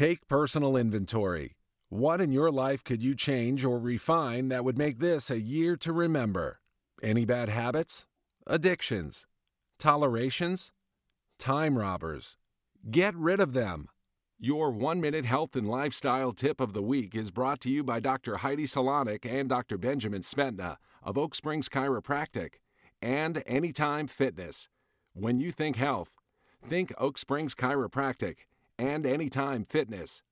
Take personal inventory. What in your life could you change or refine that would make this a year to remember? Any bad habits? Addictions? Tolerations? Time robbers? Get rid of them. Your 1-minute health and lifestyle tip of the week is brought to you by Dr. Heidi Solonic and Dr. Benjamin Smetna of Oak Springs Chiropractic and Anytime Fitness. When you think health, think Oak Springs Chiropractic and Anytime Fitness.